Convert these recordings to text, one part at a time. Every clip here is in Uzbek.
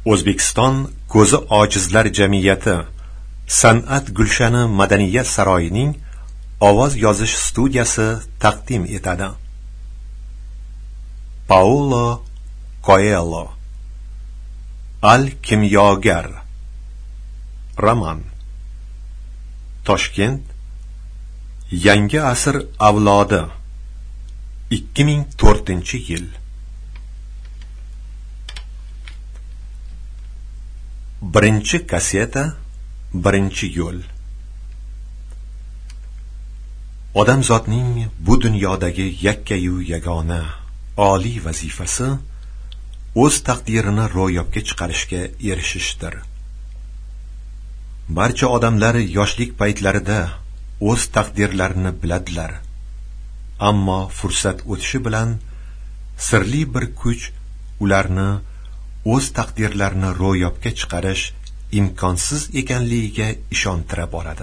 O'zbekiston ko'zi ojizlar jamiyati San'at Gulshani Madaniyat saroyining ovoz yozish studiyasi taqdim etadi. Paulo Coelho, Al-Kimyogar. Roman. Toshkent, Yangi asr avlodi. 2004-yil. Birinchi kaseta, birinchi yo'l. Odamzodning bu dunyodagi yakkayu yagona oliy vazifasi o'z taqdirini ro'yobga chiqarishga erishishdir. Barcha odamlar yoshlik paytlarida o'z taqdirlarini biladilar. Ammo fursat o'tishi bilan sirli bir kuch ularni o'z taqdirlarini ro'yobga chiqarish imkonsiz ekanligiga ishontira boradi.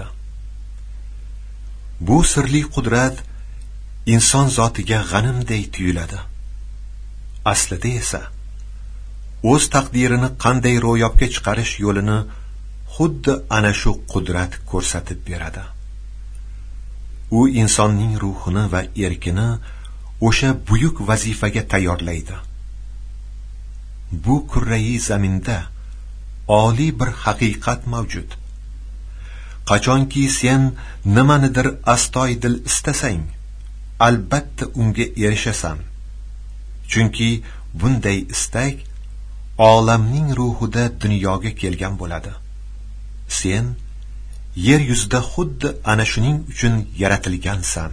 Bu sirli qudrat inson zotiga g'animday tuyuladi. Aslida esa o'z taqdirini qanday ro'yobga chiqarish yo'lini xuddi ana shu qudrat ko'rsatib beradi. U insonning ruhini va erkini o'sha buyuk vazifaga tayyorlaydi. Bu kurrai zaminda oliy bir haqiqat mavjud. Qachonki sen nimanidir astoydil istasang, albatta unga erishasan. Chunki bunday istak olamning ruhida dunyoga kelgan bo'ladi. Sen yer yuzida xuddi ana shuning uchun yaratilgansan.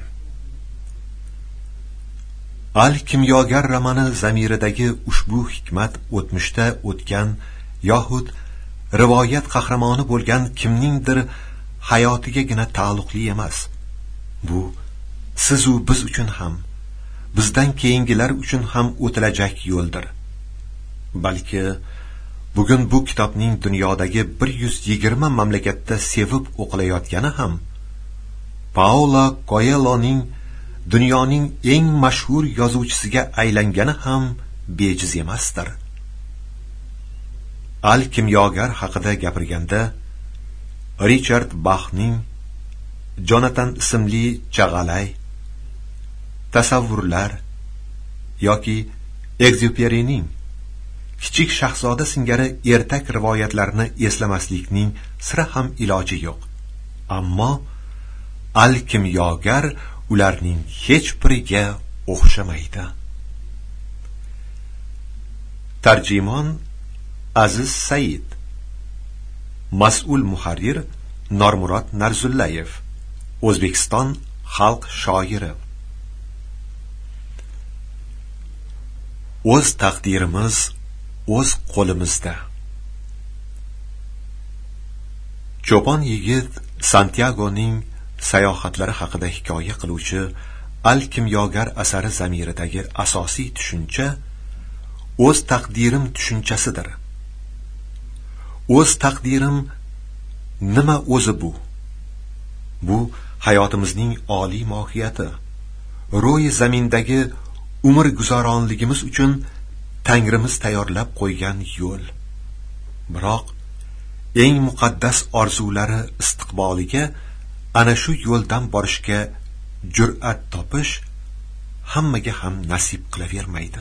Al-Kimyogar romani zamiridagi ushbu hikmat o'tmishda o'tgan yoxud rivoyat qahramoni bo'lgan kimningdir hayotigagina taalluqli emas. Bu siz u biz uchun ham, bizdan keyingilar uchun ham o'tilajak yo'ldir. Balki bugun bu kitobning dunyodagi 120 mamlakatda sevib o'qilayotgani ham Paulo Coelhoning dunyoning eng mashhur yozuvchisiga aylangani ham bejiz emasdir. Al-Kimyogar haqida gapirganda Richard Bachning Jonatan ismli chag'alay, tasavvurlar yoki Exupéryning Kichik shahzoda singari ertak rivoyatlarini eslamaslikning sira ham iloji yo'q. Ammo Al-Kimyogar ularning hech biriga o'xshamaydi. Tarjimon Aziz Said. Mas'ul muharrir Normurod Narzullayev. O'zbekiston xalq shoiri. O'z taqdirimiz o'z qo'limizda. Cho'pon yigit Santiagoning sayohatlari haqida hikoya qiluvchi Al-Kimyogar asari zamiridagi asosiy tushuncha o'z taqdirim tushunchasidir. O'z taqdirim nima o'zi bu? Bu hayotimizning oliy mohiyati, ro'yi zamindagi umr guzoronligimiz uchun Tangrimiz tayyorlab qo'ygan yo'l. Biroq eng muqaddas orzulari istiqboliga ana shu yo'ldan borishga jur'at topish hammaga ham nasib qilavermaydi.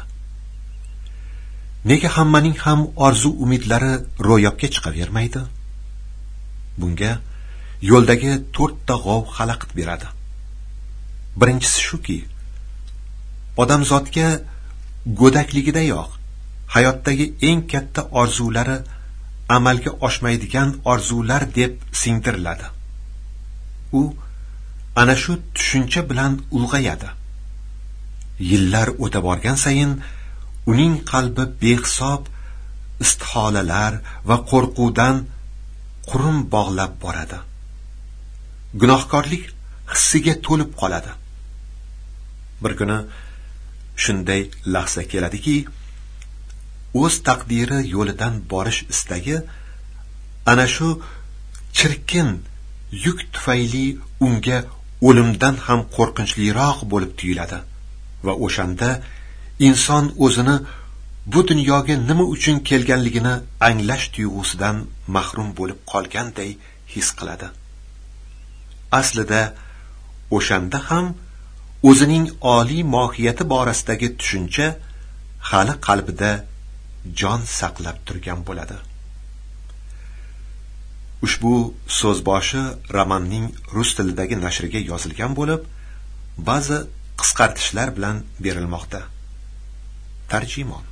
Nega hammaning ham orzu umidlari ro'yobga chiqavermaydi? Bunga yo'ldagi 4 ta g'ov xalaqit beradi. Birinchisi shuki, odamzodga go'dakligidayoq hayotdagi eng katta orzulari amalga oshmaydigan orzular deb singdiriladi. U ana shu tushuncha bilan ulg'ayadi. Yillar o'ta borgan sayin uning qalbi behisob istiholalar va qo'rquvdan qurum bog'lab boradi. Gunohkorlik hissiga to'lib qoladi. Bir kuni shunday lahza keladiki, o'z taqdiri yo'lidan borish istagi ana shu chirkin yuk tufayli unga o'limdan ham qo'rqinchliroq bo'lib tuyuladi va o'shanda inson o'zini bu dunyoga nima uchun kelganligini anglash tuyg'usidan mahrum bo'lib qolganday his qiladi. Aslida o'shanda ham o'zining oliy mohiyati borasidagi tushuncha hali qalbida jon saqlab turgan bo'ladi. Ushbu so'zboshi romanning rus tilidagi nashriga yozilgan bo'lib, ba'zi qisqartishlar bilan berilmoqda. Tarjimon.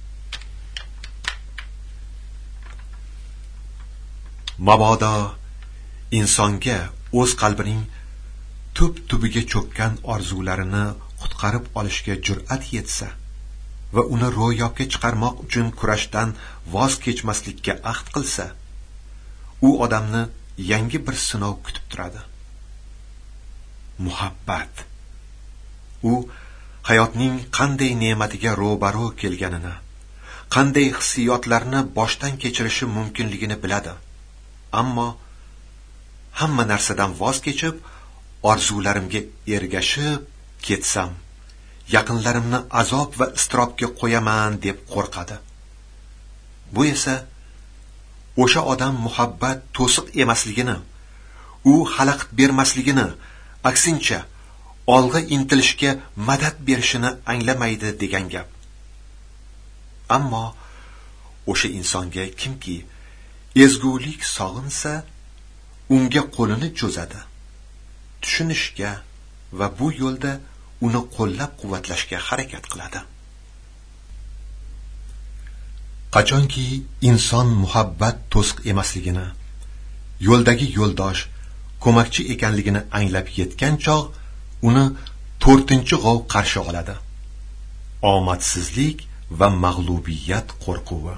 Mabodo insonga o'z qalbining tub-tubiga cho'kkan orzularini qutqarib olishga jur'at yetsa va uni ro'yobga chiqarmoq uchun kurashdan voz kechmaslikka ahd qilsa, u odamni yangi bir sinov kutib turadi. Muhabbat. U hayotning qanday ne'matiga ro'baro kelganini, qanday hissiyotlarni boshdan kechirishi mumkinligini biladi. Ammo hamma narsadan voz kechib, orzularimga ergashib ketsam, yaqinlarimni azob va iztirobga qo'yaman deb qo'rqadi. Bu esa o'sha odam muhabbat to'siq emasligini, u xalaqit bermasligini, aksincha olg'a intilishga madad berishini anglamaydi degan gap. Ammo o'sha insonga kimki ezgulik sog'insa, unga qo'lini cho'zadi, tushunishga va bu yo'lda uni qo'llab-quvvatlashga harakat qiladi. Qachonki inson muhabbat to'siq emasligini, yo'ldagi yo'ldosh, ko'makchi ekanligini anglab yetgan chog' uni 4-g'ov qarshi oladi. Omadsizlik va mag'lubiyat qo'rquvi.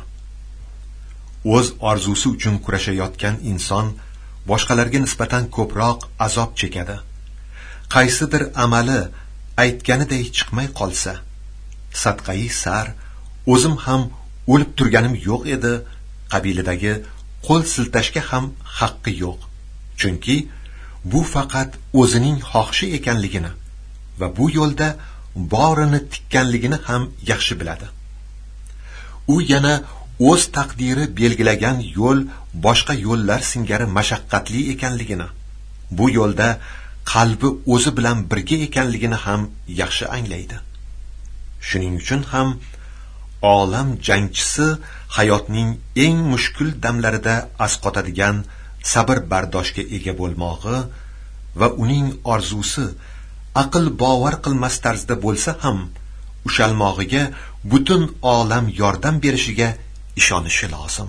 O'z orzusi uchun kurashayotgan inson boshqalarga nisbatan ko'proq azob chekadi. Qaysidir amali aytganiday chiqmay qolsa, sadqai sar, o'zim ham o'lib turganim yo'q edi qabilidagi qo'l siltashga ham haqqi yo'q. Chunki bu faqat o'zining xohishi ekanligini va bu yo'lda borini tikkanligini ham yaxshi biladi. U yana o'z taqdiri belgilagan yo'l boshqa yo'llar singari mashaqqatli ekanligini, bu yo'lda qalbi o'zi bilan birga ekanligini ham yaxshi anglaydi. Shuning uchun ham olam jangchisi hayotning eng mushkul damlarida asqotadigan sabr bardoshga ega bo'lmog'i va uning orzusi aql bovar qilmas tarzda bo'lsa ham ushalmog'iga butun olam yordam berishiga ishonishi lozim.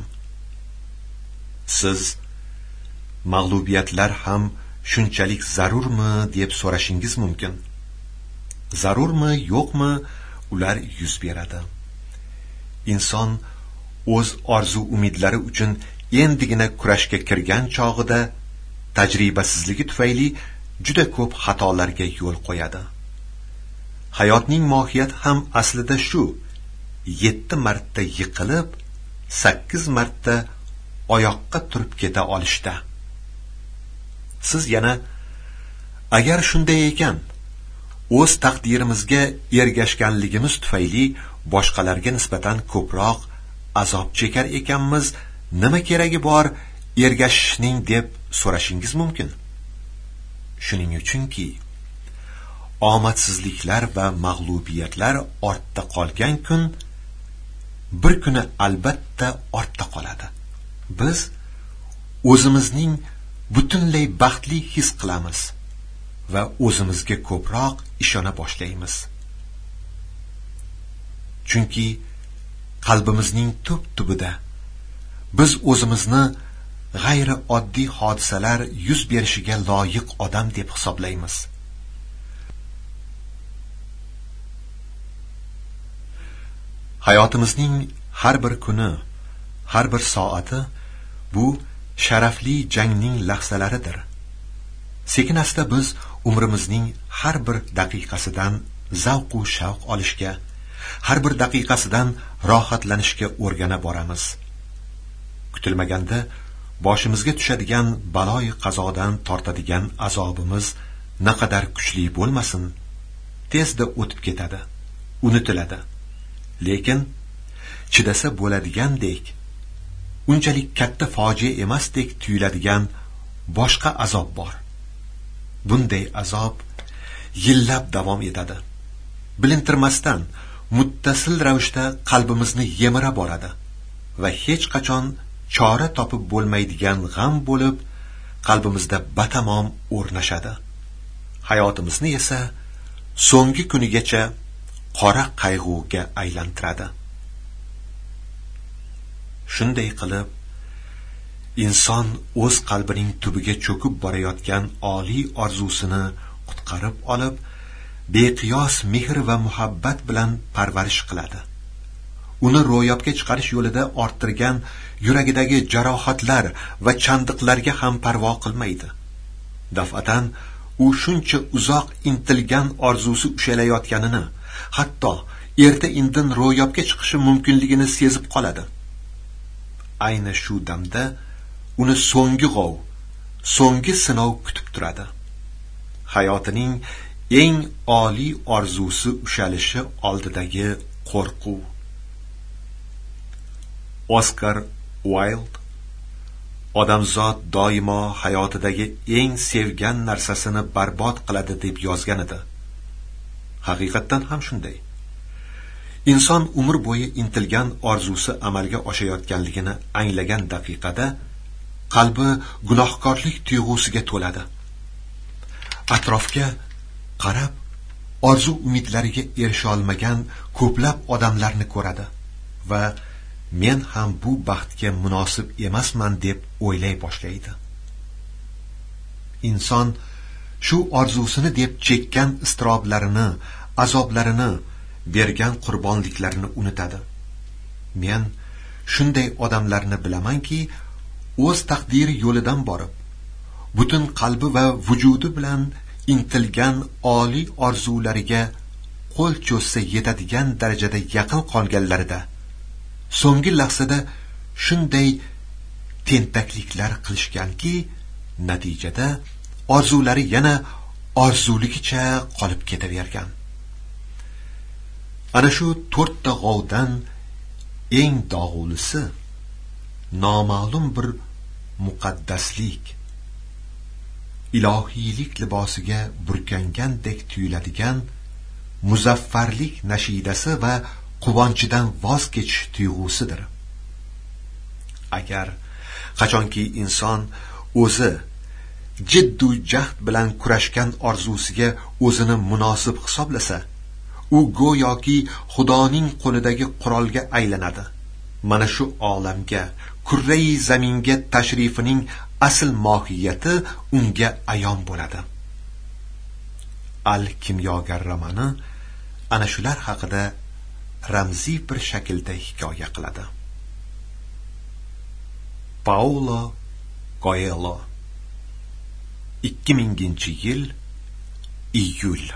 Siz mag'lubiyatlar ham shunchalik zarurmi deb so'rashingiz mumkin. Zarurmi, yo'qmi, ular yuz beradi. Inson o'z orzu-umidlari uchun endigina kurashga kirgan chog'ida tajribasizligi tufayli juda ko'p xatolarga yo'l qo'yadi. Hayotning mohiyati ham aslida shu: 7 marta yiqilib, 8 marta oyoqqa turib keta olishda. Siz yana agar shunday ekan, o'z taqdirimizga ergashganligimiz tufayli boshqalarga nisbatan ko'proq azob chekar ekanmiz, nima keragi bor ergashishning deb so'rashingiz mumkin. Shuning uchunki omadsizliklar va mag'lubiyatlar ortda qolgan kun bir kuni albatta ortda qoladi. Biz o'zimizning butunlay baxtli his qilamiz va o'zimizga ko'proq ishona boshlaymiz. Chunki qalbimizning tub-tubida biz o'zimizni g'ayri oddiy hodisalar yuz berishiga loyiq odam deb hisoblaymiz. Hayotimizning har bir kuni, har bir soati bu sharafli jangning lahzalaridir. Sekin-asta biz umrimizning har bir daqiqasidan zavq va shavq olishga, har bir daqiqasidan rohatlanishga o'rgana boramiz. Kutilmaganda boshimizga tushadigan baloy qazodan tortadigan azobimiz naqadar kuchli bo'lmasin, tezda o'tib ketadi, unutiladi. Lekin chidasa bo'ladigandek, unchalik katta fojia emasdek tuyuladigan boshqa azob bor. Bunday azob yillab davom etadi. Bilintirmasdan muttasil ravishda qalbimizni yemira boradi va hech qachon chora topib bo'lmaydigan g'am bo'lib qalbimizda batamom o'rnashadi. Hayotimizni esa so'nggi kunigacha qora qayg'uga aylantiradi. Shunday qilib, inson o'z qalbining tubiga cho'kib borayotgan oliy orzusini qutqarib olib, beqiyos mehr va muhabbat bilan parvarish qiladi. Uni ro'yobga chiqarish yo'lida orttirgan yuragidagi jarohatlar va chandiqlarga ham parvo qilmaydi. Daf'atan u shuncha uzoq intilgan orzusi ushalayotganini, hatto erta-indin ro'yobga chiqishi mumkinligini sezib qoladi. Ayni shu damda uni so'nggi g'ov, so'nggi sinov kutib turadi. Hayotining eng oliy orzusi ushalishi oldidagi qo'rquv. Oskar Wilde odamzod doimo hayotidagi eng sevgan narsasini barbod qiladi deb yozgan edi. Haqiqatan ham shunday. Inson umr bo'yi intilgan orzusi amalga oshayotganligini anglagan daqiqada qalbi gunohkorlik tuyg'usiga to'ladi. Atrofga qarab, orzu umidlariga erisha olmagan ko'plab odamlarni ko'radi va men ham bu baxtga munosib emasman deb o'ylay boshlaydi. Inson shu orzusini deb chekkan iztiroblarini, azoblarini, bergan qurbonliklarini unutadi. Men shunday odamlarni bilamanki, o'z taqdiri yo'lidan borib, butun qalbi va vujudi bilan intilgan oliy orzulariga qo'l cho'zsa yetadigan darajada yaqin qolganlarida so'nggi lahzada shunday tentakliklar qilishganki, natijada orzulari yana orzuligicha qolib ketavergan. Ana shu 4 ta g'ovdan eng dog'ulisi noma'lum bir muqaddaslik, ilohiylik libosiga burkangandek tuyuladigan muzaffarlik nashidasi va quvonchidan voz kechish tuyg'usidir. Agar qachonki inson o'zi jiddu jahd bilan kurashgan orzusiga o'zini munosib hisoblasa, u go'yoki Xudoning qo'lidagi qurolga aylanadi. Mana shu olamga, kurrai zaminga tashrifining asl mohiyati unga ayon bo'ladi. Al-Kimyogar romani ana shular haqida ramziy bir shaklda hikoya qiladi. Paulo Coelho 2000-yil iyul.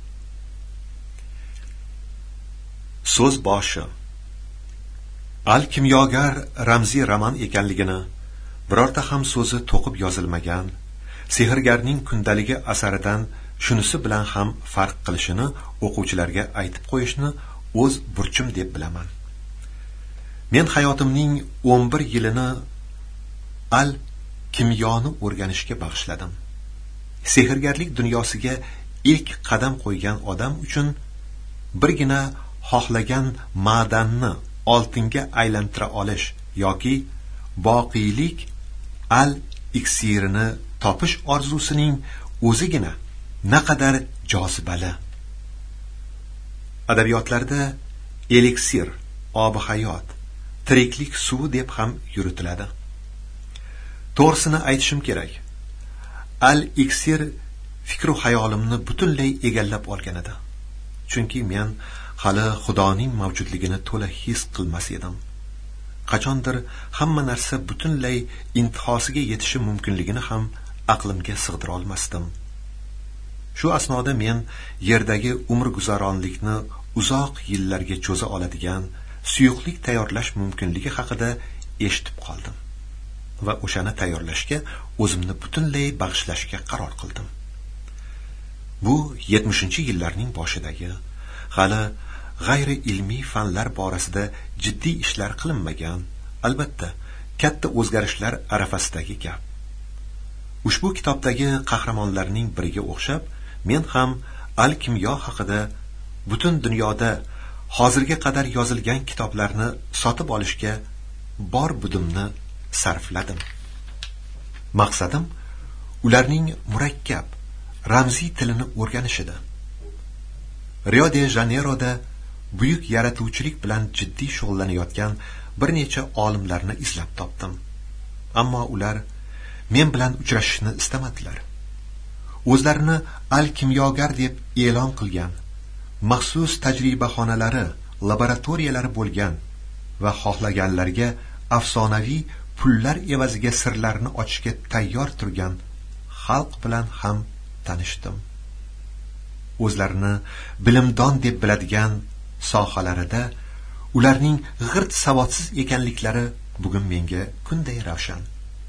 So'z boshi. Al-Kimyogar ramziy roman ekanligini, birorta ham so'zi to'qib yozilmagan, sehrgarning kundaligi asaridan shunisi bilan ham farq qilishini o'quvchilarga aytib qo'yishni o'z burchim deb bilaman. Men hayotimning 11 yilini al-kimyoni o'rganishga bag'ishladim. Sehrgarlik dunyosiga ilk qadam qo'ygan odam uchun birgina xohlagan ma'danni oltinga aylantira olish yoki boqiylik al-iksirini topish orzusining o'zigina naqadar jozibali. Adabiyotlarda eliksir, obi hayot, tiriklik suvi deb ham yuritiladi. To'g'risini aytishim kerak, al-iksir fikru hayolimni butunlay egallab olgan edi. Chunki men hali Xudoning mavjudligini to'la his qilmas edim. Qachondir hamma narsa butunlay intihosiga yetishi mumkinligini ham aqlimga sig'dira olmasdim. Shu asnoda men yerdagi umr guzaronlikni uzoq yillarga cho'za oladigan suyuqlik tayyorlash mumkinligi haqida eshitib qoldim va o'shani tayyorlashga o'zimni butunlay bag'ishlashga qaror qildim. Bu 70-yillarning boshidagi, hali g'ayri ilmiy fanlar borasida jiddiy ishlar qilinmagan, albatta katta o'zgarishlar arafasidagi gap. Ushbu kitobdagi qahramonlarning biriga o'xshab, men ham al-kimyo haqida butun dunyoda hozirga qadar yozilgan kitoblarni sotib olishga bor budimni sarfladim. Maqsadim ularning murakkab, ramziy tilini o'rganish edi. Rio de Janeyroda buyuk yaratuvchilik bilan jiddiy shug'ullanayotgan bir necha olimlarni izlab topdim. Ammo ular men bilan uchrashishni istamadilar. O'zlarini al-kimyogar deb e'lon qilgan, maxsus tajribaxonalari, laboratoriyalari bo'lgan va xohlaganlarga afsonaviy pullar evaziga sirlarni ochishga tayyor turgan xalq bilan ham tanishdim. O'zlarini bilimdon deb biladigan sohalarida ularning g'irt savodsiz ekanliklari bugun menga kunday ravshan.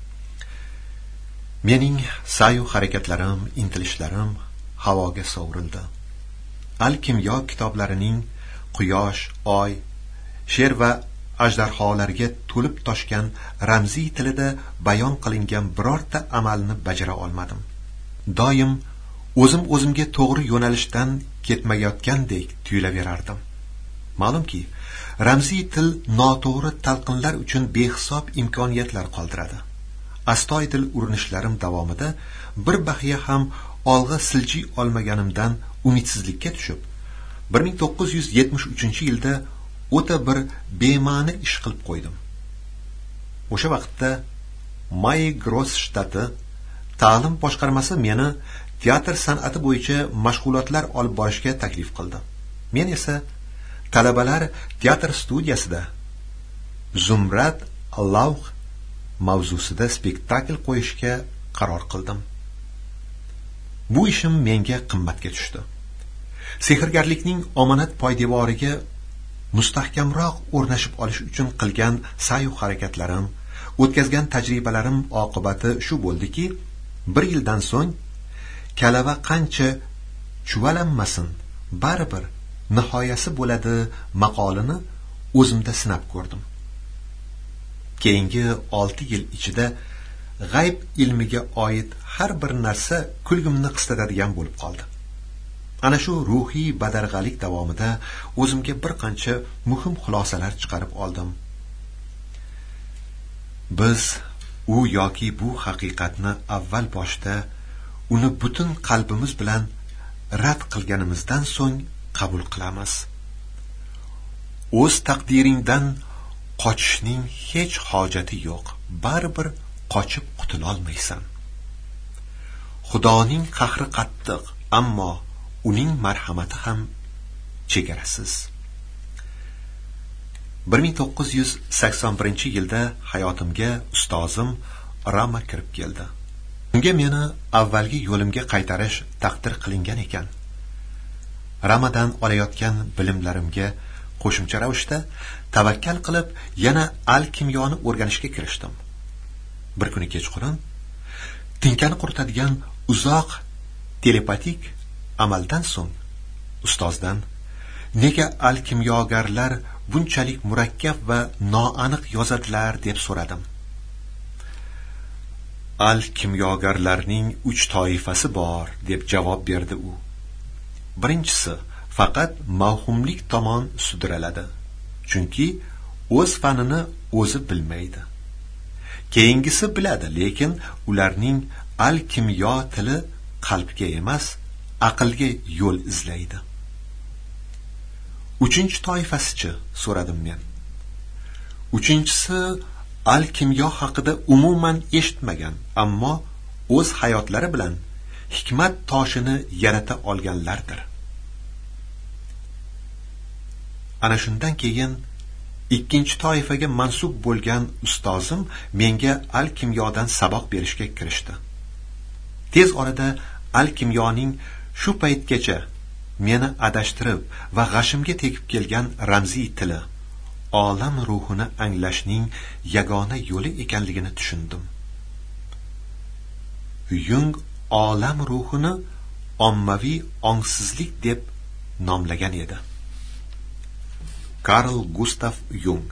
Mening sayu harakatlarim, intilishlarim havoga sovurildi. Al-kimyo kitoblarining quyosh, oy, sher va ajdarholarga to'lib toshgan ramziy tilida bayon qilingan birorta amalni bajara olmadim. Doim o'zimga to'g'ri yo'nalishdan ketmayotgandek tuyulaverardim. Ma'lumki, ramziy til noto'g'ri talqinlar uchun behisob imkoniyatlar qoldiradi. Astoydil urinishlarim davomida bir bahiya ham olg'a siljiy olmaganimdan umidsizlikka tushib, 1973-yilda o'ta bir bema'ni ish qilib qo'ydim. O'sha vaqtda May-Gross shtati ta'lim boshqarmasi meni teatr san'ati bo'yicha mashg'ulotlar olib borishga taklif qildi. Men esa talabalar teatr studiyasida Zumrad Alloh mavzusida spektakl qo'yishga qaror qildim. Bu ishim menga qimmatga tushdi. Sehrgarlikning omonat poydevoriga mustahkamroq o'rnashib olish uchun qilgan sayu harakatlarim, o'tkazgan tajribalarim oqibati shu bo'ldiki, 1 yildan so'ng kalava qancha chuvalanmasin, baribir nihoyasi bo'ladi maqolini o'zimda sinab ko'rdim. Keyingi 6 yil ichida g'ayb ilmiga oid har bir narsa kulgimni qislatadigan bo'lib qoldi. Ana shu ruhiy badarg'alik davomida o'zimga bir qancha muhim xulosalar chiqarib oldim. Biz u yoki bu haqiqatni avval boshda uni butun qalbimiz bilan rad qilganimizdan so'ng qabul qilamiz. O'z taqdiringdan qochishning hech hojati yo'q. Baribir qochib qutula olmaysan. Xudoning qahri qattiq, ammo uning marhamati ham chegarasiz. 1981-yilda hayotimga ustozim Rama kirib keldi. Unga meni avvalgi yo'limga qaytarish taqdir qilingan ekan. Ramadan olayotgan bilimlarimga qo'shimcha ravishda tavakkal qilib yana al-kimyoni o'rganishga kirishdim. Bir kuni kechqurun tinkani quritadigan uzoq telepatik amaldan so'ng ustozdan nega al-kimyogarlar bunchalik murakkab va noaniq yozadilar deb so'radim. Al-kimyogarlarning 3 toifasi bor deb javob berdi u. Birinchisi faqat mavhumlik tomon sudraladi, chunki o'z fanini o'zi bilmaydi. Keyingisi biladi, lekin ularning al-kimyo tili qalbga emas, aqlga yo'l izlaydi. 3-chi toifasi-chi, so'radim men. 3-chisi al-kimyo haqida umuman eshitmagan, ammo o'z hayotlari bilan hikmat toshini yarata olganlardir. Ana shundan keyin 2-chi toifaga mansub bo'lgan ustozim menga al-kimyodan saboq berishga kirishdi. Tez orada al-kimyoning shu paytgacha meni adashtirib va g'ashimga tekib kelgan ramziy tili, olam ruhini anglashning yagona yo'li ekanligini tushundim. Jung olam ruhini ommaviy ongsizlik deb nomlagan edi. Karl Gustav Jung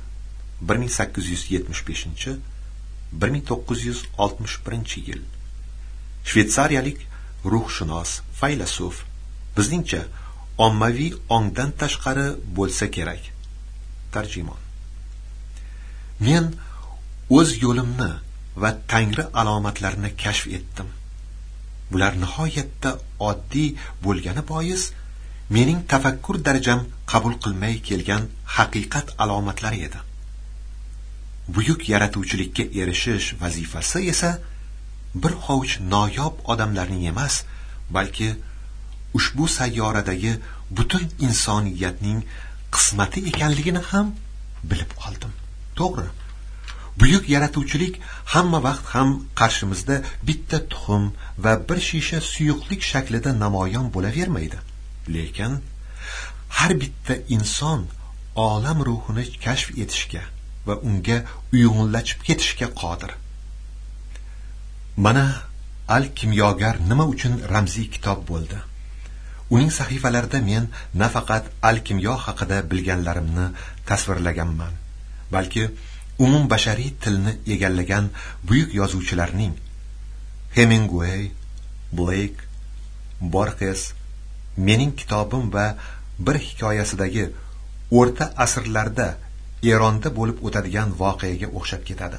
1875-1961 yil. Shvetsariyalik ruhshunos, faylasuf, bizningcha ommaviy ongdan tashqari bo'lsa kerak. Tarjimon. Men o'z yo'limni va Tangri alomatlarini kashf etdim. Bular nihoyatda oddiy bo'lgani bois mening tafakkur darajam qabul qilmay kelgan haqiqat alomatlari edi. Buyuk yaratuvchilikka erishish vazifasi esa bir hovuch noyob odamlarning emas, balki ushbu sayyoradagi butun insoniyatning qismati ekanligini ham bilib qoldim. To'g'ri, buyuk yaratuvchilik hamma vaqt ham qarshimizda bitta tuxum va bir shisha suyuqlik shaklida namoyon bo'lavermaydi. Lekin har bitta inson olam ruhini kashf etishga va unga uyg'unlashib ketishga qodir. Mana Al-Kimyogar nima uchun ramziy kitob bo'ldi? Uning sahifalarida men nafaqat al-kimyo haqida bilganlarimni tasvirlaganman, balki umum bashariy tilni egallagan buyuk yozuvchilarning Hemingway, Blake, Borges mening kitobim va bir hikoyasidagi o'rta asrlarda Eronda bo'lib o'tadigan voqeaga o'xshab ketadi.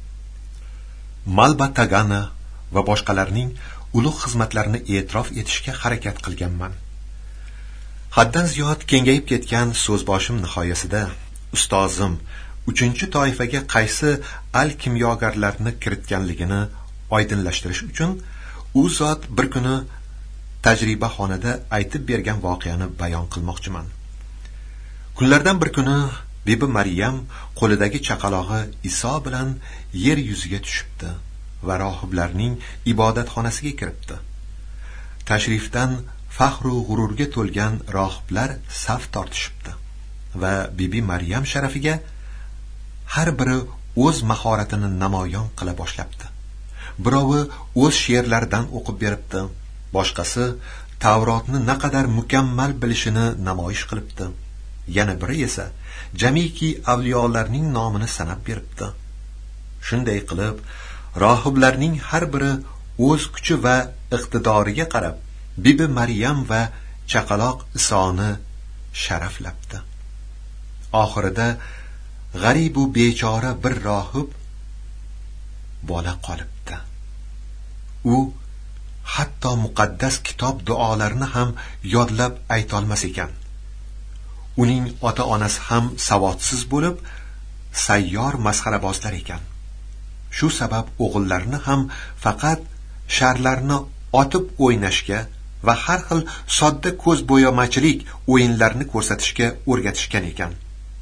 Malba Tagana va boshqalarning ulug' xizmatlarini e'tirof etishga harakat qilganman. Haddan ziyod kengayib ketgan so'zboshim nihoyasida ustozim 3-toifaga qaysi al-kimyogarlarni kiritganligini oydinlashtirish uchun u zot bir kuni tajribaxonada aytib bergan voqeani bayon qilmoqchiman. Kunlardan bir kuni Bibi Maryam qo'lidagi chaqalog'i Iso bilan yer yuziga tushibdi va rohiblarning ibodatxonasiga kiribdi. Tashrifdan faxru g'ururga to'lgan rohiblar saf tortishibdi va Bibi Maryam sharafiga har biri o'z mahoratini namoyon qila boshlabdi. Birovi o'z she'rlaridan o'qib beribdi, boshqasi Tavrotni naqadar mukammal bilishini namoyish qilibdi. Yana biri esa jamiki avliyolarning nomini sanab beribdi. Shunday qilib, rohiblarning har biri o'z kuchi va iqtidoriga qarab Bibi Maryam va chaqaloq Isoni sharaflabdi. Oxirida g'arib u bechora bir rohib bola qolibdi. U hatto muqaddas kitob duolarini ham yodlab aytolmas ekan. Uning ota-onasi ham savodsiz bo'lib, sayyor masxarabozlar ekan. Shu sabab o'g'illarini ham faqat sharlarni otib o'ynashga va har xil sodda ko'zbo'yamachilik o'yinlarini ko'rsatishga o'rgatishgan ekan.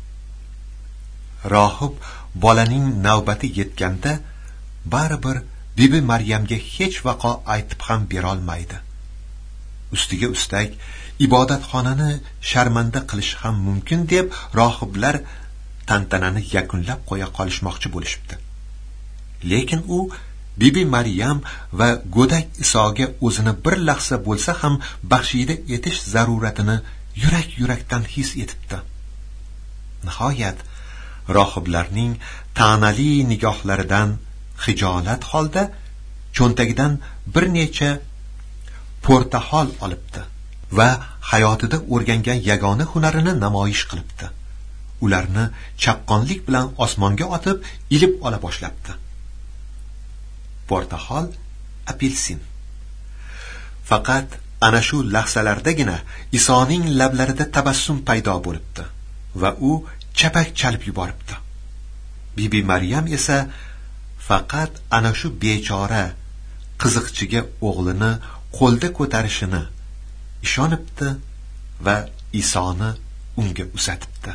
Rohib bolaning navbati yetganda baribir Bibi Maryamga hech vaqo aytib ham berolmaydi. Ustiga ustak ibodatxonani sharmanda qilish ham mumkin deb rohiblar tantanani yakunlab qo'ya qolishmoqchi bo'lishibdi. Lekin u Bibi Maryam va go'dak Isoga o'zini bir lahza bo'lsa ham baxshida etish zaruratini yurak-yurakdan his etibdi. Nihoyat rohiblarning ta'nali nigohlaridan xijolat holda cho'ntagidan bir necha portahol olibdi va hayotida o'rgangan yagona hunarini namoyish qilibdi. Ularni chaqqonlik bilan osmonga otib, ilib ola boshlabdi. Portahol, apelsin. Faqat ana shu lahzalardagina Isoning lablarida tabassum paydo bo'libdi va u chapak chalib yuboribdi. Bibi Maryam esa faqat ana shu bechora qiziqchiga o'g'lini qo'lda ko'tarishini ishonibdi va Isoni unga uzatibdi.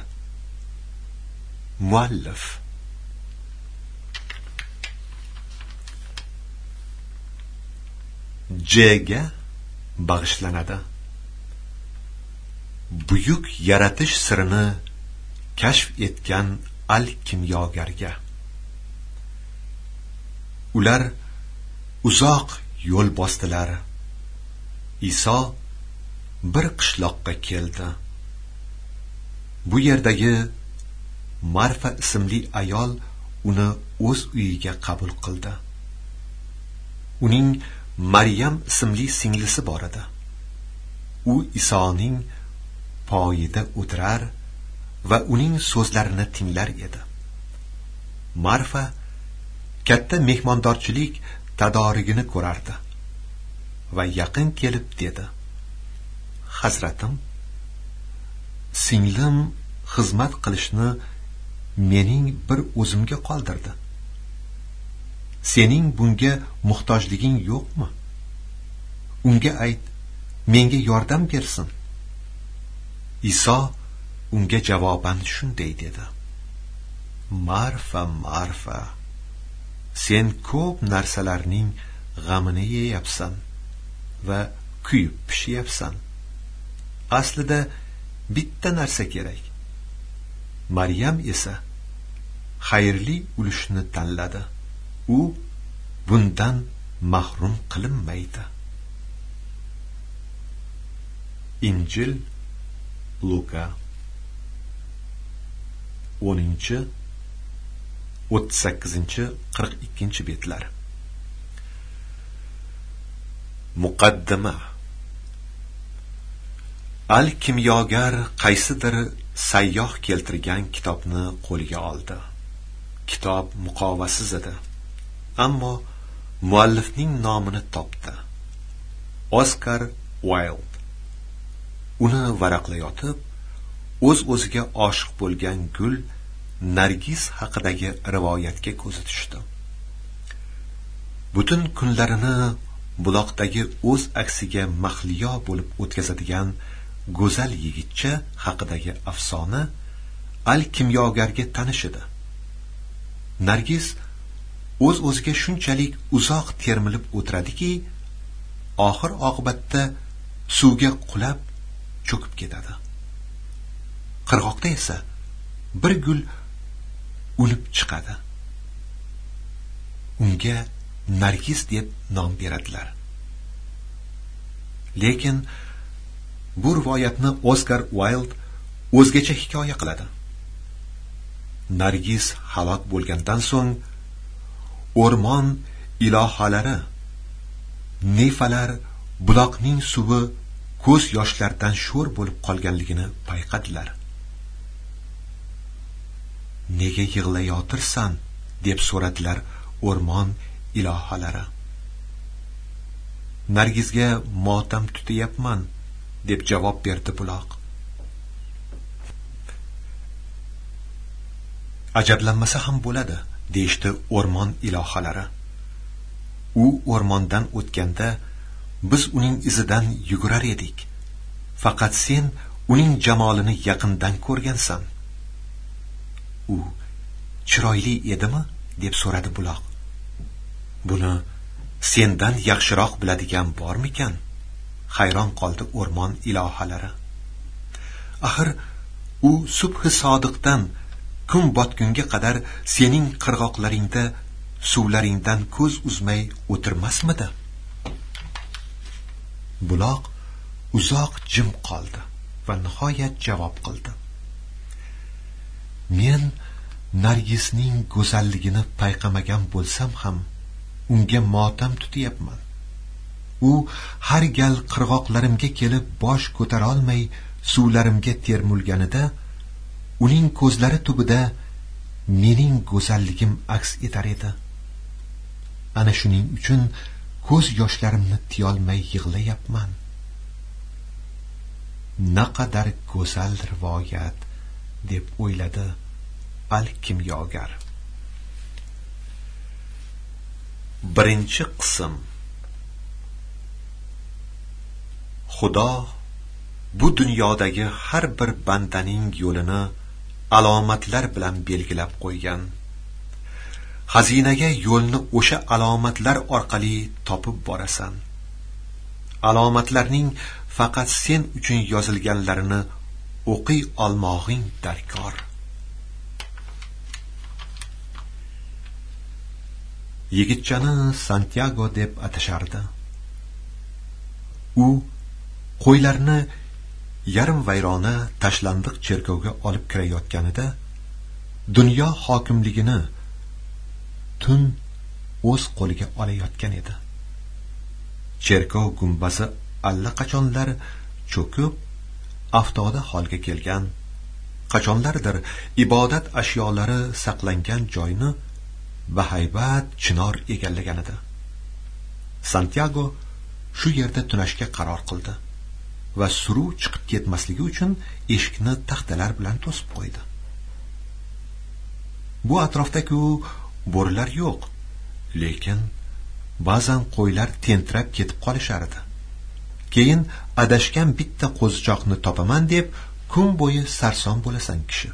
Muallif Jga bag'ishlanadi. Buyuk yaratish sirini kashf etgan al-kimyogarga. Ular uzoq yo'l bosdilar. Iso bir qishloqqa keldi. Bu yerdagi Marfa ismli ayol uni o'z uyiga qabul qildi. Uning Maryam ismli singlisi bor edi. U Isoning poyida o'tirar va uning so'zlarini tinglar edi. Marfa katta mehmondorchilik tadorigini ko'rardi va yaqin kelib dedi: Hazratim, singlim xizmat qilishni mening bir o'zimga qoldirdi. Sening bunga muhtojliging yo'qmi? Unga ayt, menga yordam bersin. Iso unga javoban shunday dedi: Marfa, Marfa, sen ko'p narsalarning g'amini yeyapsan va kuyib pishyapsan. Aslida bitta narsa kerak. Maryam esa xayrli ulushni tanladi. U bundan mahrum qilinmaydi. Injil Luka 10-38-42 betlar. Muqaddima. Al-kimyogar qaysidir sayyoh keltirgan kitobni qo'liga oldi. Kitob muqovasiz edi, ammo muallifning nomini topdi: Oskar Wilde. Uni varaqlayotib, o'z-o'ziga oshiq bo'lgan gul Nargis haqidagi rivoyatga ko'zi tushdi. Butun kunlarini buloqdagi o'z aksiga mahliyo bo'lib o'tkazadigan go'zal yigitcha haqidagi afsona al-kimyogarga tanish edi. Nargis o'z-o'ziga shunchalik uzoq termilib o'tiradiki, oxir oqibatda suvga qulab cho'kib ketadi. Qirg'oqda esa bir gul unib chiqadi. Unga Nargis deb nom beradilar. Lekin bu rivoyatni Oskar Wilde o'zgacha hikoya qiladi. Nargis halok bo'lgandan so'ng o'rmon ilohalari, nifalar buloqning suvi ko'z yoshlardan sho'r bo'lib qolganligini payqadilar. Nega yig'layotirsan deb so'radilar o'rmon ilohalari. Nargizga motam tutayapman deb javob berdi buloq. Ajablanmasa ham bo'ladi, deyishdi o'rmon ilohalari. U o'rmondan o'tganda biz uning izidan yugurar edik. Faqat sen uning jamolini yaqindan ko'rgansan. U chiroyli edimi deb so'radi buloq. Buni sendan yaxshiroq biladigan bormikan? Hayron qoldi o'rmon ilohalari. Axir u subhi sodiqdan kun botgunga qadar sening qirg'oqlaringda suvlaringdan ko'z uzmay o'tirmasmidi? Buloq uzoq jim qoldi va nihoyat javob qildi: Men Nargisning go'zalligini payqamagan bo'lsam ham unga motam tutyapman. U har gal qirg'oqlarimga kelib bosh ko'tara olmay suvlarimga termulganida uning ko'zlari tubida mening go'zalligim aks etar edi. Ana shuning uchun ko'z yoshlarimni tiyolmay yig'layapman. Naqadar go'zal rivoyat deb o'yladi al-kimyogar. Birinchi qism. Xudo bu dunyodagi har bir bandaning yo'lini alomatlar bilan belgilab qo'ygan. Xazinaga yo'lni o'sha alomatlar orqali topib borasan. Alomatlarning faqat sen uchun yozilganlarini o'qiy olmog'ing darkor. Yigitchani Santiago deb atashardi. U qo'ylarni yarim vayrona tashlandiq cherkovga olib kirayotganida dunyo hokimligini tun o'z qo'liga olayotgan edi. Cherkov gumbazi allaqachonlar cho'kib, aftoda holga kelgan, qachonlardir ibodat ashyolari saqlangan joyni bahaybat chinor egallagan edi. Santyago shu yerda tunashga qaror qildi va suruv chiqib ketmasligi uchun eshikni taxtalar bilan to'sib qo'ydi. Bu atrofda-ku bo'rilar yo'q, lekin ba'zan qo'ylar tentirab ketib qolishar edi. Keyin adashgan bitta qo'zichoqni topaman deb kun bo'yi sarson bo'lasan kishi.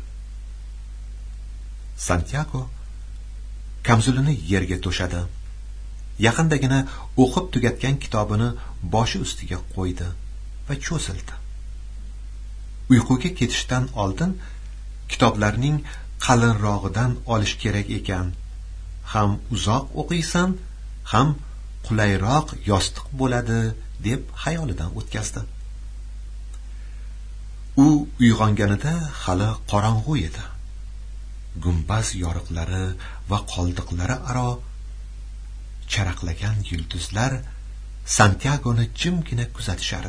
Santyago kamzulini yerga to'shadi. Yaqindagina o'qib tugatgan kitobini boshi ustiga qo'ydi va cho'zildi. Uyquga ketishdan oldin kitoblarning qalinrog'idan olish kerak ekan. Ham uzoq o'qiysan, ham qulayroq yostiq bo'ladi deb xayolidan o'tkazdi. U uyg'onganida hali qorong'u edi. Gumbaz yoriqlari va qoldiqlari aro charaqlagan yulduzlar Santyagoni jimgina kuzatishardi.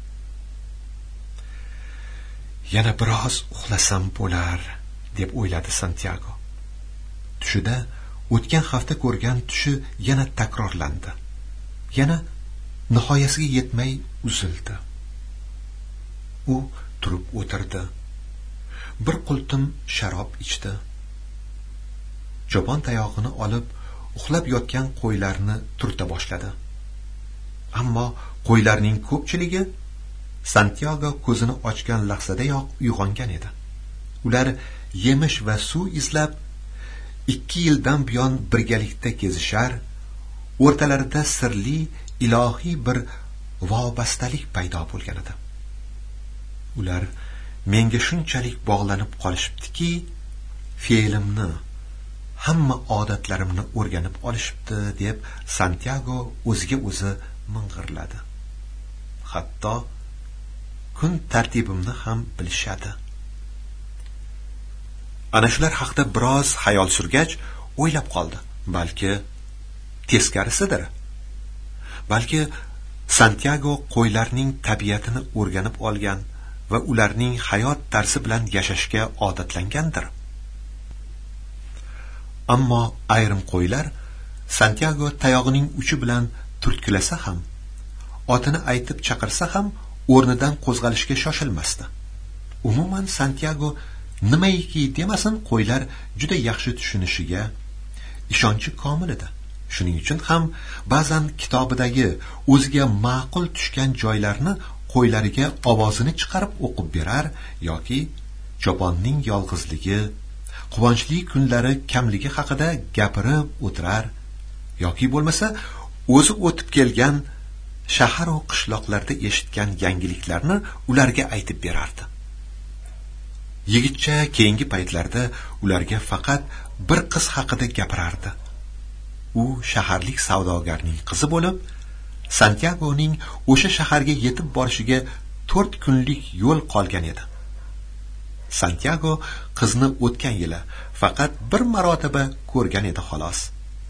Yana biroz uxlasam bo'lar deb o'yladi Santyago. Tushida o'tgan hafta ko'rgan tushi yana takrorlandi. Yana nihoyasiga yetmay uzildi. U turib o'tirdi. Bir qultum sharob ichdi. Cho'pon tayog'ini olib uxlab yotgan qo'ylarni turta boshladi. Ammo qo'ylarning ko'pchiligi Santyago ko'zini ochgan lahzadayoq uyg'ongan edi. Ular yemish va suv izlab 2 yildan buyon birgalikda kezishar, o'rtalarida sirli, ilohiy bir vobastalik paydo bo'lgan edi. Ular menga shunchalik bog'lanib qolishibdiki, fe'limni, hamma odatlarimni o'rganib olishibdi deb Santyago o'ziga o'zi ming'irladi. Hatto kun tartibimni ham bilishadi. Ana shular haqida biroz xayol surgach, o'ylab qoldi. Balki teskarisidir. Balki Santyago qo'ylarning tabiatini o'rganib olgan va ularning hayot tarzi bilan yashashga odatlangandir. Ammo ayrim qo'ylar Santyago tayog'ining uchi bilan turtkilasa ham, otini aytib chaqirsa ham o'rnidan qo'zg'alishga shoshilmasdi. Umuman Santyago nimaiki demasin, qo'ylar juda yaxshi tushunishiga ishonchi komil edi. Shuning uchun ham ba'zan kitobidagi o'ziga ma'qul tushgan joylarni qo'ylariga ovozini chiqarib o'qib berar yoki cho'ponning yolg'izligi, quvonchli kunlari kamligi haqida gapirib o'tirar yoki bo'lmasa o'zi o'tib kelgan shahar va qishloqlarda eshitgan yangiliklarni ularga aytib berardi. Yigitcha keyingi paytlarda ularga faqat bir qiz haqida gapirardi. U shaharlik savdogarning qizi bo'lib, Santyagoning o'sha shaharga yetib borishiga 4 kunlik yo'l qolgan edi. Santyago qizni o'tgan yili faqat bir marotaba ko'rgan edi xolos.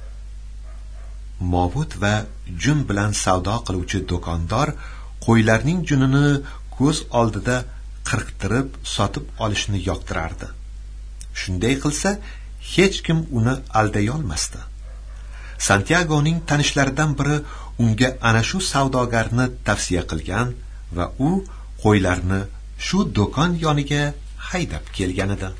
Mobut va jun bilan savdo qiluvchi do'kondor qo'ylarning junini ko'z oldida qirqtirib sotib olishni yoqtirardi. Shunday qilsa, hech kim uni alday olmasdi. Santyagoning tanishlaridan biri unga ana shu savdogarni tavsiya qilgan va u qo'ylarni shu do'kon yoniga haydab kelgan edi.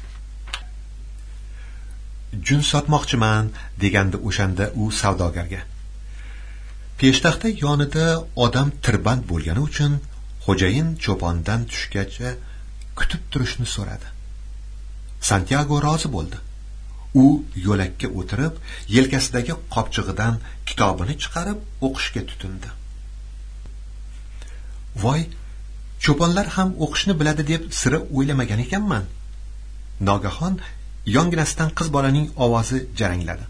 Jun sotmoqchiman degandi o'shanda u savdogarga. Peshtaxta yonida odam tirband bo'lgani uchun xo'jayin cho'pondan tushgacha kutib turishni so'radi. Santyago rozi bo'ldi. U yo'lakka o'tirib, yelkasidagi qopchig'idan kitobini chiqarib o'qishga tutindi. Voy, cho'ponlar ham o'qishni biladi deb sira o'ylamagan ekanman. Nogahon yonginasidan qiz bolaning ovozi jarangladi.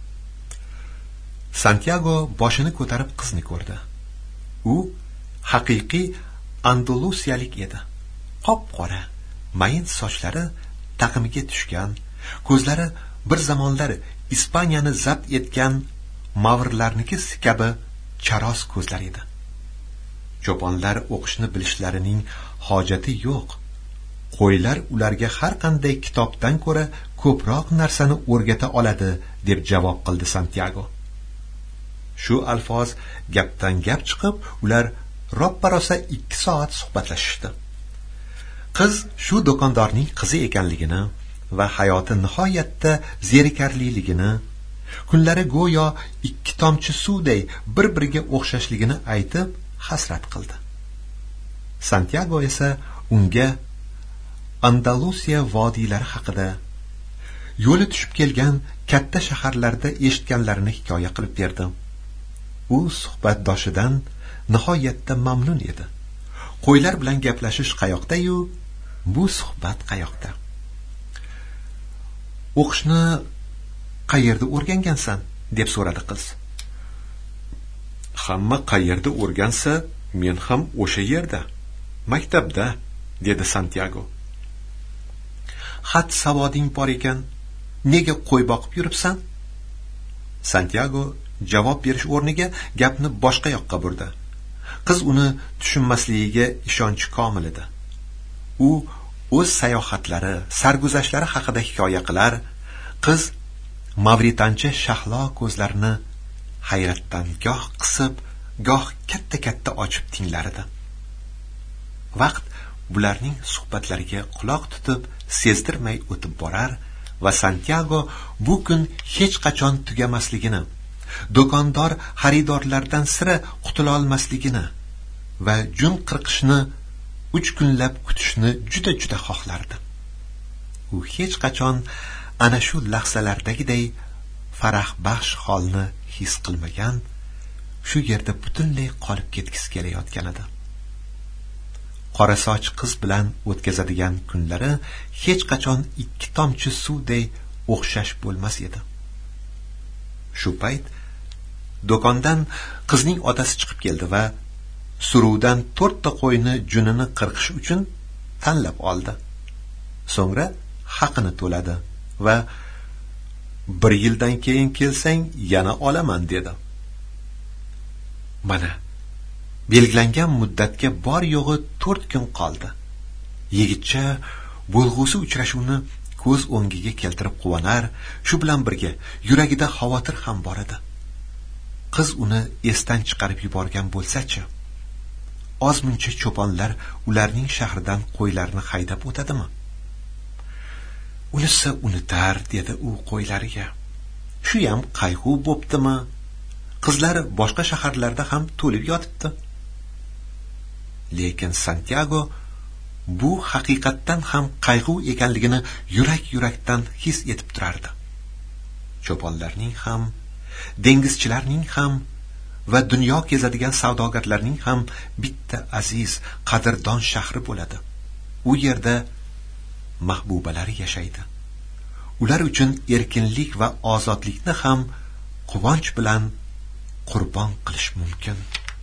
Santyago boshini ko'tarib qizni ko'rdi. U haqiqiy andalusiyalik edi. qop qora mayin sochlari taqimiga tushgan, ko'zlari bir zamonlar Ispaniyani zabt etgan mavrlarniki kabi charos ko'zlar edi. Cho'ponlar o'qishni bilishlarining hojati yo'q. Qo'ylar ularga har qanday kitobdan ko'ra ko'proq narsani o'rgata oladi, deb javob qildi Santyago. Shu alfoz gapdan gap chiqib, ular roppa-rosa 2 soat suhbatlashishdi. Qiz shu do'kondorning qizi ekanligini va hayoti nihoyatda zerikarliligini, kunlari go'yo 2 tomchi suvday bir-biriga o'xshashligini aytib hasrat qildi. Santyago esa unga Andalusiya vodiylari haqida, yo'li tushib kelgan katta shaharlarda eshitganlarini hikoya qilib berdi. U suhbatdoshidan nihoyatda mamnun edi. Qo'ylar bilan gaplashish qayoqda-yu, bu suhbat qayoqda? O'qishni qayerda o'rgangansan? Deb so'radi qiz. Hamma qayerda o'rgansa, men ham o'sha yerda, maktabda, dedi Santyago. Xat savoding bor ekan, nega qo'y boqib yuribsan? Santyago javob berish o'rniga gapni boshqa yoqqa burdi. Qiz uni tushunmasligiga ishonchi komil edi. U o'z sayohatlari, sarguzashtlari haqida hikoya qilar, qiz mavritancha shahlo ko'zlarini hayratdan goh qisib, goh katta-katta ochib tinglar edi. Vaqt bularning suhbatlariga quloq tutib, sezdirmay o'tib borar va Santyago bu kun hech qachon tugamasligini, do'kondor xaridorlardan sira qutula olmasligini va jun qirqishni 3 kunlab kutishni juda xohlardi. U hech qachon ana shu lahzalardagiday farah baxsh holni his qilmagan, shu yerda butunlay qolib ketgisi kelayotgan edi. Qora soch qiz bilan o'tkazadigan kunlari hech qachon 2 tomchi suvday o'xshash bo'lmas edi. Shu payt do'kondan qizning otasi chiqib keldi va suruvdan 4 ta qo'yni junini qirqish uchun tanlab oldi. So'ngra haqini to'ladi va 1 yildan keyin kelsang yana olaman dedi. Mana belgilangan muddatga bor yo'g'i 4 kun qoldi. Yigitcha bo'lg'usi uchrashuvni ko'z o'ngiga keltirib quvonar, shu bilan birga yuragida xavotir ham bor edi. Qiz uni esdan chiqarib yuborgan bo'lsa-chi? Ozmuncha cho'ponlar ularning shahridan qo'ylarni haydab o'tadimi? Unisi unutar, dedi u qo'ylariga. Shu ham qayg'u bo'ptimi? Qizlar boshqa shaharlarda ham to'lib yotibdi. Lekin Santyago bu haqiqatdan ham qayg'u ekanligini yurak-yurakdan his etib turardi. Cho'ponlarning ham, dengizchilarning ham va dunyo kezadigan savdogarlarning ham bitta aziz, qadrdon shahri bo'ladi. U yerda mahbubalari yashaydi. Ular uchun erkinlik va ozodlikni ham quvonch bilan qurbon qilish mumkin.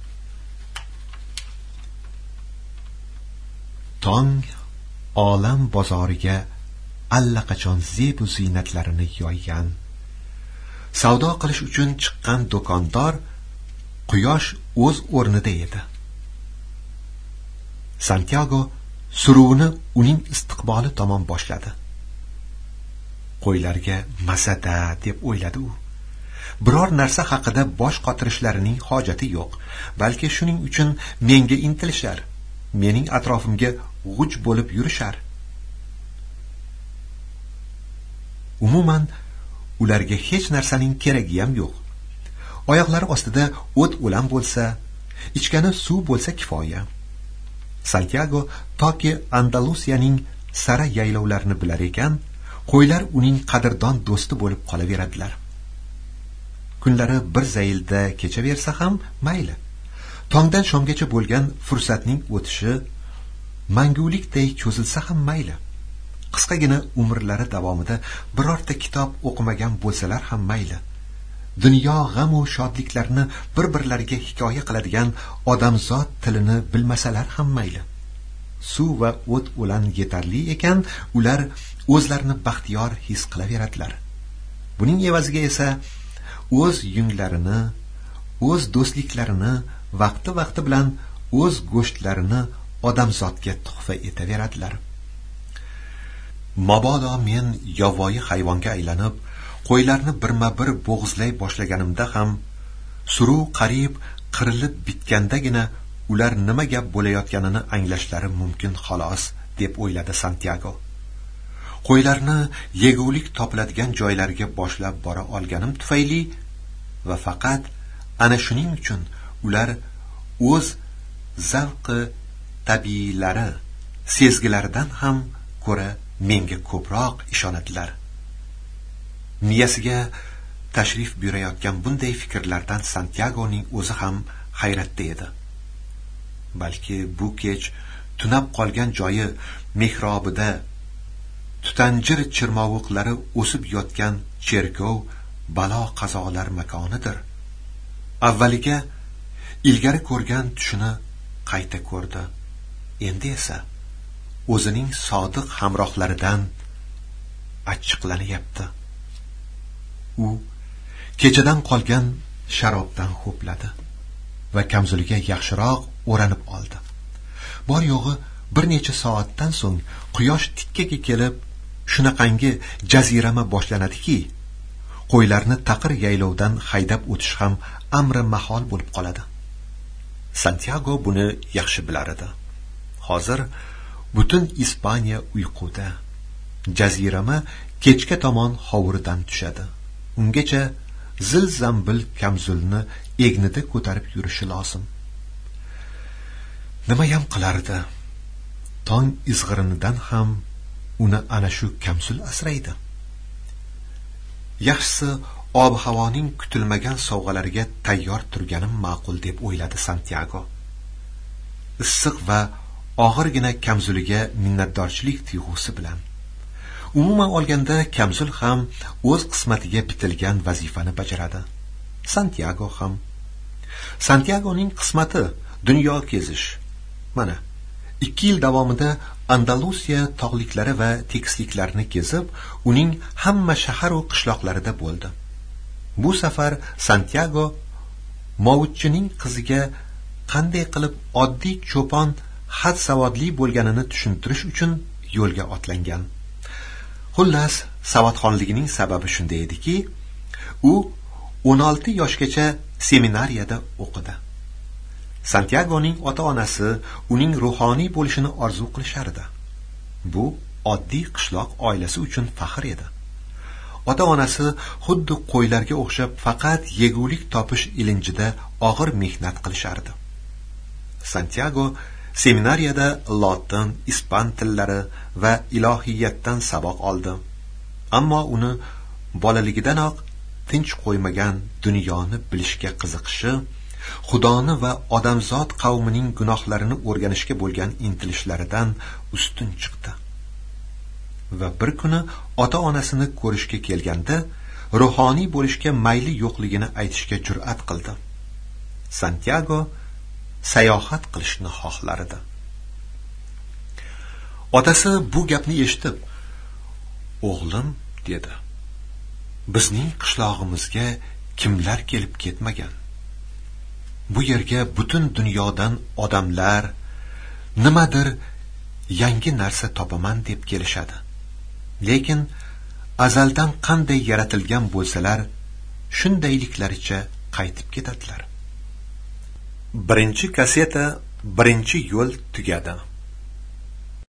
Tong olam bozoriga allaqachon zebu ziynatlarini yoygan. Savdo qilish uchun chiqqan do'kondor quyosh o'z o'rnida edi. Santyago suruvni uning istiqboli tomon boshladi. Qo'ylarga masada deb o'yladi u. Biror narsa haqida bosh qotirishlarining hojati yo'q, balki shuning uchun menga intilishar, mening atrofimga g'uj bo'lib yurishar. Umuman ularga hech narsaning keragi ham yo'q. Oyoqlari ostida o't o'lan bo'lsa, ichgani suv bo'lsa kifoya. Santyago toki Andalusiyaning sara yaylovlarini bilar ekan, qo'ylar uning qadrdon do'sti bo'lib qolaveradilar. Kunlari bir zaylda kechaversa ham mayli. Tongdan shomgacha bo'lgan fursatning o'tishi mangulikday cho'zilsa ham mayli. Qisqagina umrlari davomida birorta kitob o'qimagan bo'lsalar ham mayli. Dunyo g'am va shodliklarini bir-birlariga hikoya qiladigan odamzod tilini bilmasalar ham mayli. suv va o't o'lan yetarli ekan, ular o'zlarini baxtiyor his qilaveradilar. Buning evaziga esa o'z yunglarini, o'z do'stliklarini vaqti bilan o'z go'shtlarini odamzodga tuhfa etaveradilar. Mabodo men yovvoyi hayvonga aylanib, qo'ylarni birma-bir bo'g'izlay boshlaganimda ham suruv qariyb qirilib bitgandagina ular nima gap bo'layotganini anglashlari mumkin xolos, deb o'yladi Santyago. Qo'ylarni yegulik topiladigan joylarga boshlab bora olganim tufayli va faqat ana shuning uchun ular o'z zavqi tabiiylari, sezgilaridan ham ko'ra menga ko'proq ishonadilar. Miyasiga tashrif buyurayotgan bunday fikrlardan Santyagoning o'zi ham hayratda edi. Balki bu kech tunab qolgan joyi mehrobida tutanjir chirmovuqlari o'sib yotgan cherkov balo qazolar makonidir. Avvaliga ilgari ko'rgan tushini qayta ko'rdi. Endi esa o'zining sodiq hamrohlaridan achchiqlanyapti. U kechadan qolgan sharobdan ho'pladi va kamzuliga yaxshiroq o'ranib oldi. Bor yo'g'i bir necha soatdan so'ng quyosh tikkaga kelib, shunaqangi jazirama boshlanadiki, qo'ylarni taqir yaylovdan haydab o'tish ham amri mahol bo'lib qoladi. Santyago buni yaxshi bilar edi. Hozir butun Ispaniya uyquda. Jazirama kechga tomon hovuridan tushadi. Ungacha zil-zambil kamzulni egnida ko'tarib yurishi lozim. Nima ham qilardi? Tong izg'irinidan ham uni ana shu kamzul asraydi. Yaxshisi ob-havoning kutilmagan sovg'alariga tayyor turganim ma'qul deb o'yladi Santyago. Issiq va og'irgina kamzuliga minnatdorchilik tuyg'usi bilan. Umuman olganda kamzul ham o'z qismatiga bitilgan vazifani bajaradi. Santyago ham. Santyagoning qismati dunyo kezish. Mana 2 yil davomida Andalusiya tog'liklari va tekisliklarini kezib, uning hamma shahar va qishloqlarida bo'ldi. Bu safar Santyago Movutchining qiziga qanday qilib oddiy cho'pon xat savodli bo'lganini tushuntirish uchun yo'lga otlangan. Xullas, savodxonligining sababi shunday ediki, u 16 yoshgacha seminariyada o'qidi. Santyagoning ota-onasi uning ruhoniy bo'lishini orzu qilishardi. Bu oddiy qishloq oilasi uchun faxr edi. Ota-onasi xuddi qo'ylarga o'xshab faqat yegulik topish ilinjida og'ir mehnat qilishardi. Santyago seminariyada lotin, ispan tillari va ilohiyatdan saboq oldi. Ammo uni bolaligidanoq tinch qo'ymagan dunyoni bilishga qiziqishi, Xudoni va odamzod qavmining gunohlarini o'rganishga bo'lgan intilishlaridan ustun chiqdi. Va bir kuni ota-onasini ko'rishga kelganda ruhoniy bo'lishga mayli yo'qligini aytishga jur'at qildi. Santyago sayohat qilishni xohlar edi. Otasi bu gapni eshitib, "O'g'lim", dedi. "Bizning qishlog'imizga kimlar kelib ketmagan? Bu yerga butun dunyodan odamlar nimadir yangi narsa topaman deb kelishadi. Lekin azaldan qanday yaratilgan bo'lsalar, shundayliklaricha qaytib ketadilar." Birinchi kaseta, birinchi yo'l tugadi.